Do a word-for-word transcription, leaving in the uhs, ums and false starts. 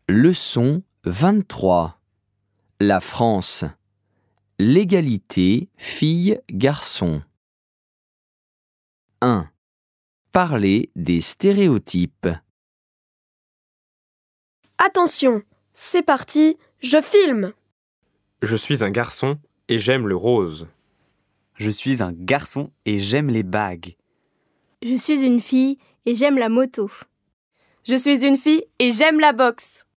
Leçon vingt-trois. La France. L'égalité filles-garçons. un. Parler des stéréotypes. Attention, c'est parti, je filme. Je suis un garçon et j'aime le rose. Je suis un garçon et j'aime les bagues. Je suis une fille et j'aime la moto. Je suis une fille et j'aime la boxe.